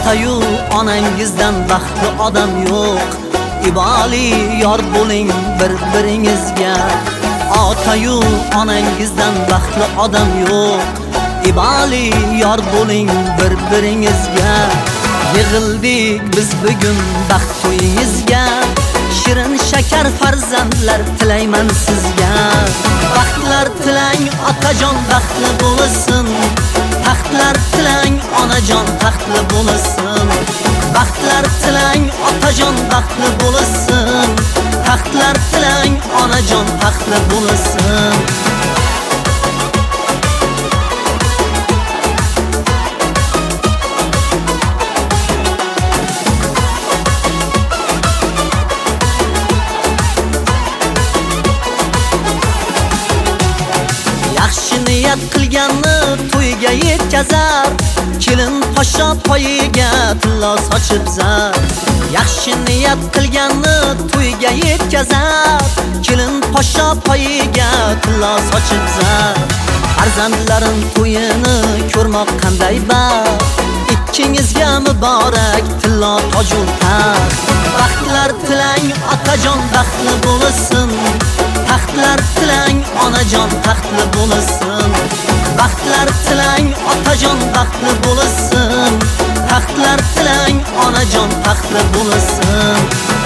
Otayu onangizdan baxtli odam yo'q. İbali yor bo'ling bir-biringizga. Otayu onangizdan baxtli odam yo'q. İbali yor bo'ling bir-biringizga. Yig'ildik biz bugun baxt to'yingizga. Shirin shakar farzandlar tilayman sizga. Baxtlar tilang otajon baxtli bo'lsin. Taxtlar tilang onajon taxtli bo'lsin. Baxtlar tilang otajon baxtli bo'lsin. Taxtlar tilang onajon taxtli bo'lsin. Yaxshi niyat qilganni to'yga yetkazar. Kelin poshsho poyiga tilla sochib zar. Yaxshi niyat qilganni to'yga yetkazar. Kelin poshsho poyiga tilla sochib zar. Farzandlarim to'yini ko'rmoq qanday baxt. Ikkingizga muborak tilla toju taxt. Baxtlar tilang otajon baxtli bo'lsin. Taxtlar tilang onajon taxtli bo'lsin. Baxtlar tilang otajon baxtli bo'lsin. Taxtlar tilang onajon taxtli bo'lsin.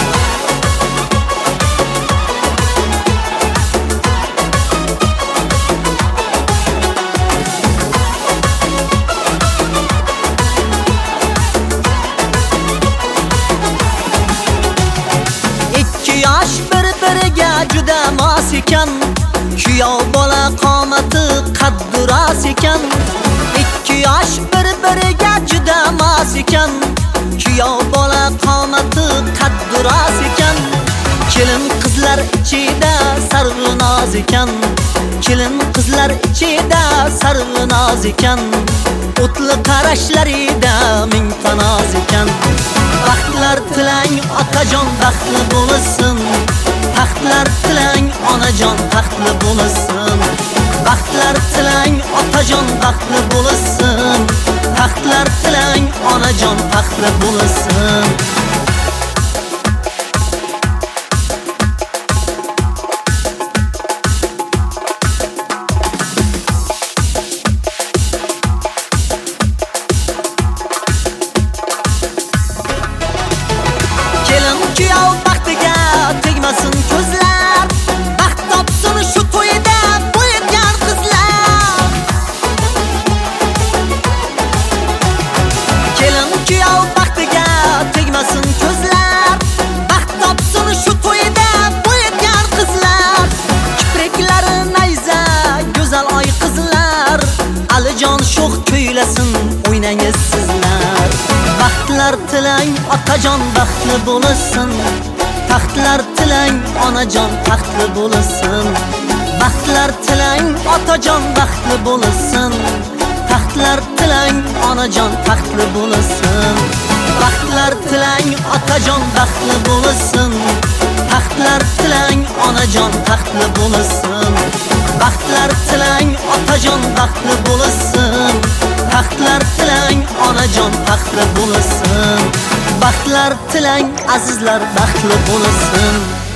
Ikki yosh bir-biriga juda mos ekan. Kuyov bola qomati qaddi ros ekan. Ikki yosh bir-biriga juda mos ekan. Kuyov bola qomati qaddi ros ekan. Kelin qizlar ichida sarg'inoz ekan. Kelin qizlar ichida sarg'inoz ekan. O'tli qarashlarida ming tanoz ekan. Baxtlar tilang otajon baxtli bo'lsin. Taxtlar tilang onajon taxtli bo'lsin. Baxtlar tilang otajon baxtli bo'lsin. Taxtlar tilang onajon taxtli bo'lsin. Kelin kuyov baxtiga tegmasin ko'zlar. Baxt topsin shu to'yda bo'ygan qizlar. Kelin kuyov baxtiga tegmasin ko'zlar. Baxt topsin shu to'yda bo'ygan qizlar. Kipriklari nayza go'zal oy qizlar. Alijon sho'x kuylasin o'ynangiz sizlar. Baxtlar tilang otajon baxtli bo'lsin. Taxtlar tilang onajon taxtli bo'lsin. Baxtlar tilang otajon baxtli bo'lsin. Taxtlar tilang onajon taxtli bo'lsin. Baxtlar tilang otajon baxtli bo'lsin. Taxtlar tilang onajon taxtli bo'lsin. Baxtlar tilang otajon baxtli bo'lsin. Taxtlar tilang onajon taxtli bo'lsin. Baxtlar tilang azizlar baxtli bo'lsin.